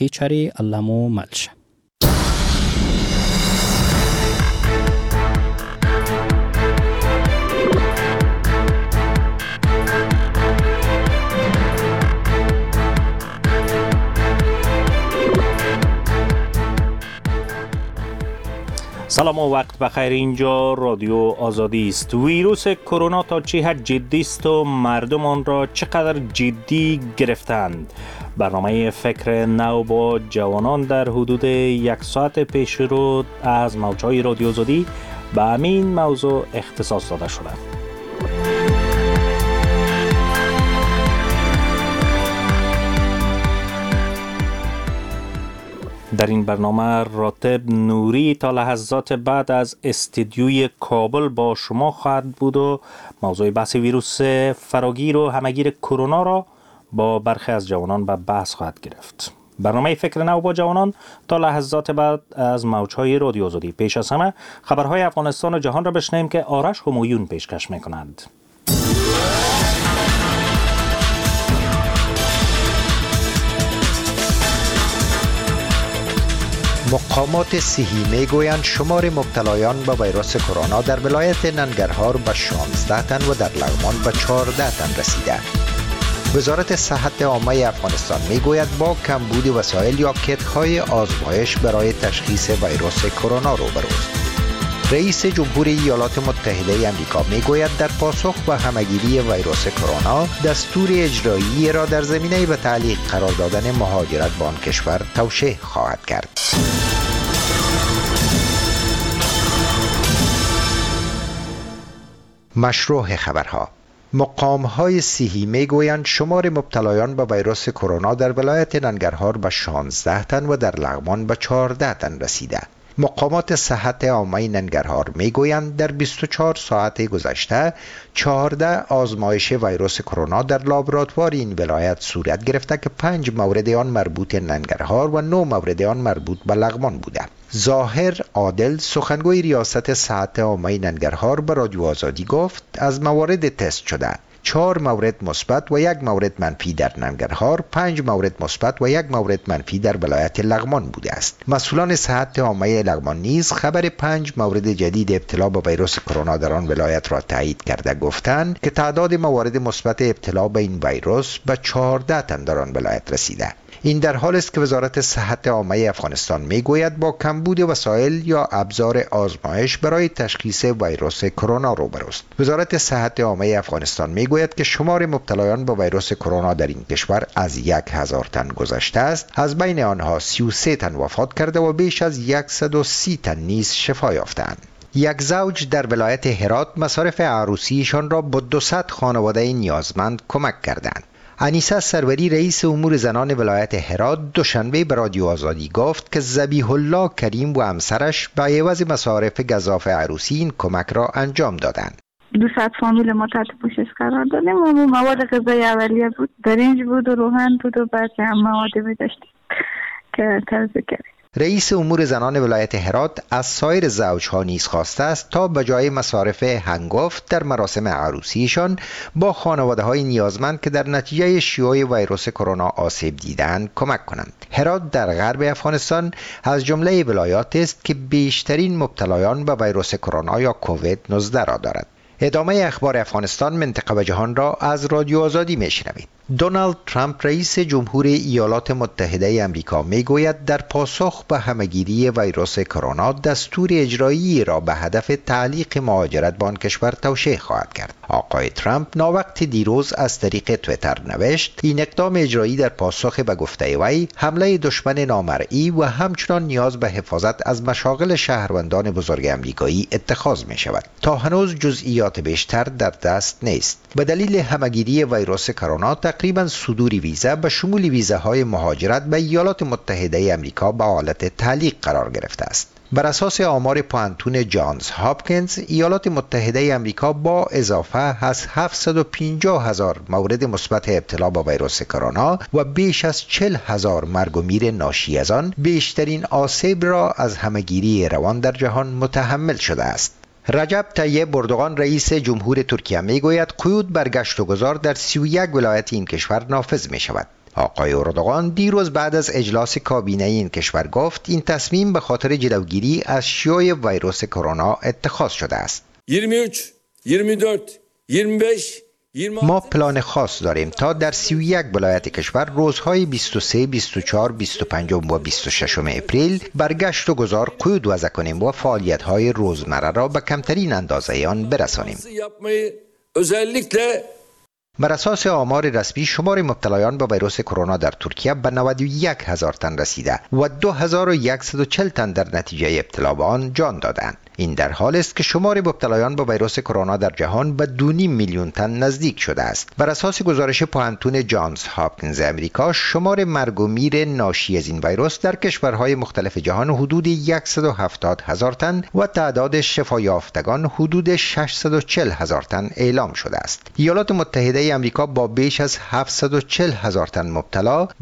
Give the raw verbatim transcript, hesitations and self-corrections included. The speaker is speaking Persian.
ایچری علمو ملش. سلام و وقت بخیر. اینجا رادیو آزادی است. ویروس کرونا تا چه حد جدی است و مردم آن را چقدر جدی گرفتند. برنامه فکر نو با جوانان در حدود یک ساعت پیش رو از موجهای رادیو آزادی به همین موضوع اختصاص داده شده. در این برنامه راتب نوری تا لحظات بعد از استدیوی کابل با شما خواهد بود و موضوع بحث ویروس فراگیر و همگیر کرونا را با برخی از جوانان به بحث خواهد گرفت. برنامه فکر نو با جوانان تا لحظات بعد از موجهای رادیو آزادی. پیش از همه خبرهای افغانستان و جهان را بشنویم که آرش همایون پیشکش می‌کند. مقامات صحی میگویند شمار مبتلایان به ویروس کرونا در ولایت ننگرهار به شانزده تن و در لغمان به چهارده تن رسیده. وزارت صحت عامه افغانستان میگوید با کمبود وسایل یا کیت‌های آزمایش برای تشخیص ویروس کرونا روبروست. رئیس جمهوری ایالات متحده آمریکا میگوید در پاسخ به همهگیری ویروس کرونا دستور اجرایی را در زمینه به تعلیق قرار دادن مهاجرت به آن کشور توشیح خواهد کرد. مشروع خبرها. مقام‌های صحی میگویند شمار مبتلایان به ویروس کرونا در ولایت ننگرهار به شانزده تن و در لغمان به چهارده تن رسیده. مقامات صحت عامه ننگرهار میگویند در بیست و چهار ساعت گذشته چهارده آزمایش ویروس کرونا در لابراتوار این ولایت صورت گرفته که پنج مورد آن مربوط ننگرهار و نه مورد آن مربوط به لغمان بوده. ظاهر عادل سخنگوی ریاست صحت عامه ننگرهار به رادیو آزادی گفت از موارد تست شده چهار مورد مثبت و یک مورد منفی در ننگرهار، پنج مورد مثبت و یک مورد منفی در ولایت لغمان بوده است. مسئولان صحت عامه لغمان نیز خبر پنج مورد جدید ابتلا به ویروس کرونا در آن ولایت را تایید کرده گفتند که تعداد موارد مثبت ابتلا به این ویروس به چهارده تن در آن ولایت رسیده. این در حال است که وزارت صحت عامه افغانستان میگوید با کمبود وسایل یا ابزار آزمایش برای تشخیص ویروس کرونا روبروست. وزارت صحت عامه افغانستان میگوید که شمار مبتلایان با ویروس کرونا در این کشور از یک هزار تن گذشته است. از بین آنها سی و سه تن وفات کرده و بیش از صد و سی تن نیز شفا یافتند. یک زوج در ولایت هرات مصارف عروسیشان را با دوصد خانواده نیازمند کمک کردند. انیسه سروری رئیس امور زنان ولایت هرات دوشنبه به رادیو آزادی گفت که ذبیح الله کریم و همسرش به عوض مصارف گزاف عروسی این کمک را انجام دادند. دوصد فامیل ما تحت پوشش قرار دادیم و مواد غذایی اولیه بود، برنج بود و روغن بود و بعضی هم مواد داشتیم که توزیع کردیم. رئیس امور زنان ولایت هرات از سایر زوجها نیز خواسته است تا به جای مصارف هنگفت در مراسم عروسیشان با خانواده‌های نیازمند که در نتیجه شیوع ویروس کرونا آسیب دیدند کمک کنند. هرات در غرب افغانستان از جمله ولایات است که بیشترین مبتلایان به ویروس کرونا یا کووید نوزده را دارد. ادامه اخبار افغانستان، منطقه و جهان را از رادیو آزادی میشنوید. دونالد ترامپ رئیس جمهوری ایالات متحده آمریکا میگوید در پاسخ به همهگیری ویروس کرونا دستور اجرایی را به هدف تعلیق مهاجرت به آن کشور توشیح خواهد کرد. آقای ترامپ ناوقت دیروز از طریق توییتر نوشت این اقدام اجرایی در پاسخ به گفته وی حمله دشمن نامرئی و همچنان نیاز به حفاظت از مشاغل شهروندان بزرگ آمریکایی اتخاذ می شود. تا هنوز جزئیات بیشتر در دست نیست. به دلیل همهگیری ویروس کرونا تقریبا صدور ویزا به شمول ویزاهای مهاجرت به ایالات متحده آمریکا به حالت تعلیق قرار گرفته است. بر اساس آمار پانتون جانز هاپکینز، ایالات متحده آمریکا با اضافه از هفتصد و پنجاه هزار مورد مثبت ابتلا با ویروس کرونا و بیش از چهل هزار مرگ و میر ناشی از آن بیشترین آسیب را از همهگیری روان در جهان متحمل شده است. رجب طیب اردوغان رئیس جمهور ترکیه میگوید قیود بر گشت و گذار در سی و یک ولایت این کشور نافذ می شود. آقای اردوغان دیروز بعد از اجلاس کابینه این کشور گفت این تصمیم به خاطر جلوگیری از شیوع ویروس کرونا اتخاذ شده است. بیست و سه، بیست و چهار، بیست و پنج ما پلان خاص داریم تا در سی و یک ولایت کشور روزهای بیست و سه، بیست و چهار، بیست و pens و بیست و شش اپریل برگشت و گذار قید وضع کنیم و فعالیت‌های روزمره را به کمترین اندازه آن برسانیم. بر اساس آمار رسمی شمار مبتلایان به ویروس کرونا در ترکیه به نود و یک هزار تن رسیده و دو هزار و صد و چهل تن در نتیجه ابتلا به آن جان دادند. این در حالی است که شمار مبتلایان به ویروس کرونا در جهان به دو و نیم میلیون تن نزدیک شده است. بر اساس گزارش پوهنتون جانز هاپکینز امریکا، شمار مرگ و میر ناشی از این ویروس در کشورهای مختلف جهان حدود صد و هفتاد هزار تن و تعداد شفا یافتگان حدود ششصد و چهل هزار تن اعلام شده است. ایالات متحده امریکا با بیش از هفتصد و چهل هزار تن مبتلا